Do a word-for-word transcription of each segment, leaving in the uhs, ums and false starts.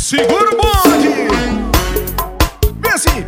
Segura o bonde. Vem assim.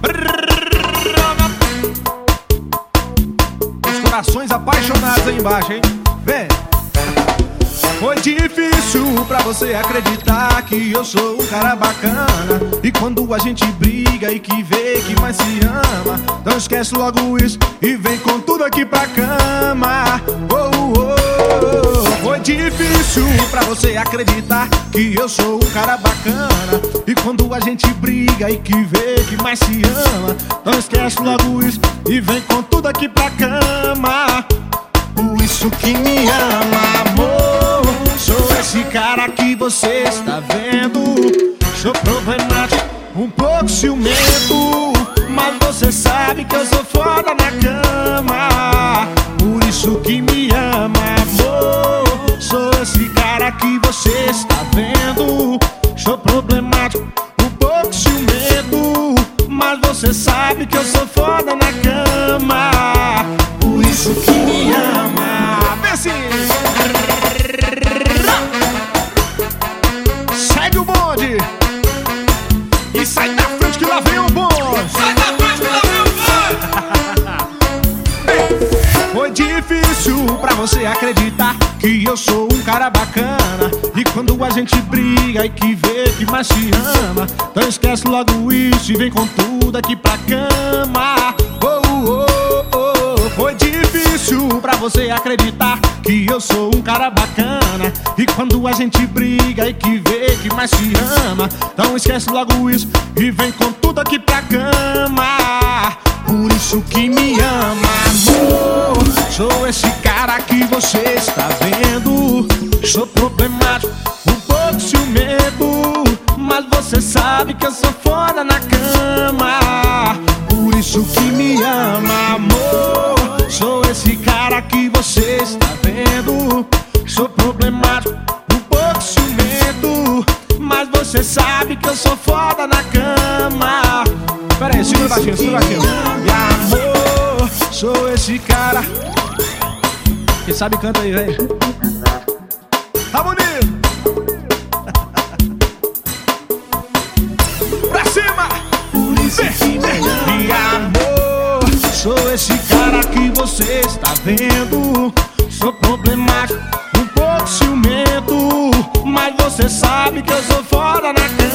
Os corações apaixonados aí embaixo, hein? Vem. Foi difícil pra você acreditar que eu sou um cara bacana. E quando a gente briga e que vê que mais se ama, então esquece logo isso e vem com tudo aqui pra cama. Oh, oh, oh. Foi difícil pra você acreditar que eu sou um cara bacana. E quando a gente briga e que vê que mais se ama, então esquece logo isso e vem com tudo aqui pra cama. Por isso que me ama, amor. Sou esse cara que você está vendo. Sou problemático, um pouco ciumento, mas você sabe que eu sou foda na cama. Por isso que me ama, amor. Sou esse cara que você está vendo. Sou problemático, um pouco ciumento, mas você sabe que eu sou foda na cama. Por isso que me ama. Vem assim. Segue o bonde e sai da frente que lá vem o bonde. Sai da frente que lá vem o bonde. Foi difícil pra você acreditar que eu sou um cara bacana. E quando a gente briga e que vê que mais se ama, então esquece logo isso e vem com tudo aqui pra cama. Oh, oh, oh. Foi difícil pra você acreditar que eu sou um cara bacana. E quando a gente briga e que vê que mais se ama, então esquece logo isso e vem com tudo aqui pra cama. Por isso que me ama, amor. Sou esse cara que você está vendo. Sou problemático, um pouco ciumento, mas você sabe que eu sou foda na cama. Por isso que me ama, amor. Sou esse cara que você está vendo. Sou problemático, um pouco ciumento, mas você sabe que eu sou foda na cama. Pera aí, segura baixinho, segura baixinho. E amor, sou esse cara. Quem sabe canta aí, vem. Tá bonito. Pra cima. Por isso que me ama. E amor, sou esse cara que você está vendo. Sou problemático, um pouco ciumento, mas você sabe que eu sou foda na cama.